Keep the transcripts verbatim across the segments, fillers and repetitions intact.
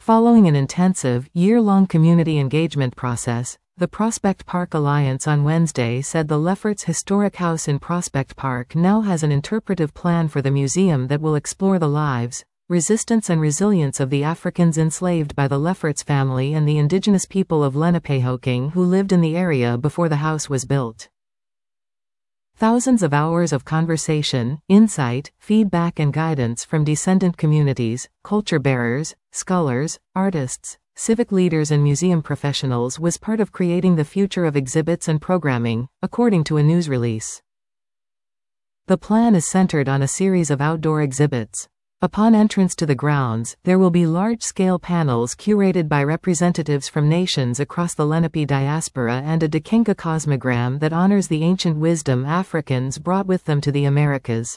Following an intensive, year-long community engagement process, the Prospect Park Alliance on Wednesday said the Lefferts Historic House in Prospect Park now has an interpretive plan for the museum that will explore the lives, resistance and resilience of the Africans enslaved by the Lefferts family and the indigenous people of Lenapehoking who lived in the area before the house was built. Thousands of hours of conversation, insight, feedback and guidance from descendant communities, culture bearers, scholars, artists, civic leaders and museum professionals was part of creating the future of exhibits and programming, according to a news release. The plan is centered on a series of outdoor exhibits. Upon entrance to the grounds, there will be large-scale panels curated by representatives from nations across the Lenape diaspora and a Dikenga cosmogram that honors the ancient wisdom Africans brought with them to the Americas.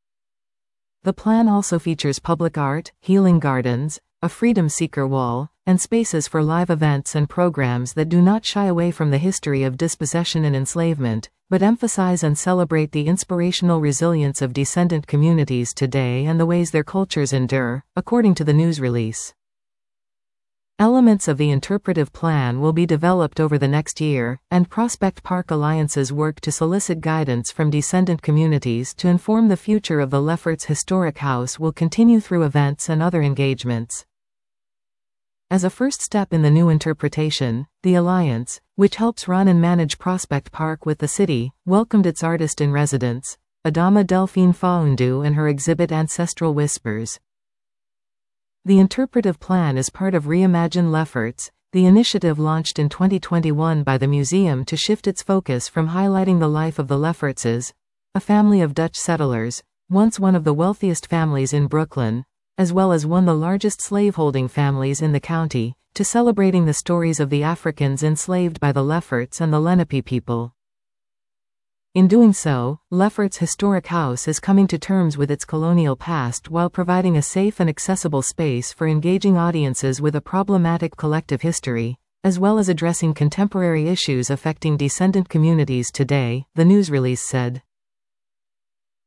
The plan also features public art, healing gardens, a freedom seeker wall, and spaces for live events and programs that do not shy away from the history of dispossession and enslavement, but emphasize and celebrate the inspirational resilience of descendant communities today and the ways their cultures endure, according to the news release. Elements of the interpretive plan will be developed over the next year, and Prospect Park Alliance's work to solicit guidance from descendant communities to inform the future of the Lefferts Historic House will continue through events and other engagements. As a first step in the new interpretation, the Alliance, which helps run and manage Prospect Park with the city, welcomed its artist-in-residence, Adama Delphine Faundu and her exhibit Ancestral Whispers. The interpretive plan is part of Reimagine Lefferts, the initiative launched in twenty twenty-one by the museum to shift its focus from highlighting the life of the Leffertses, a family of Dutch settlers, once one of the wealthiest families in Brooklyn, as well as one of the largest slaveholding families in the county, to celebrating the stories of the Africans enslaved by the Lefferts and the Lenape people. In doing so, Lefferts Historic House is coming to terms with its colonial past while providing a safe and accessible space for engaging audiences with a problematic collective history, as well as addressing contemporary issues affecting descendant communities today, the news release said.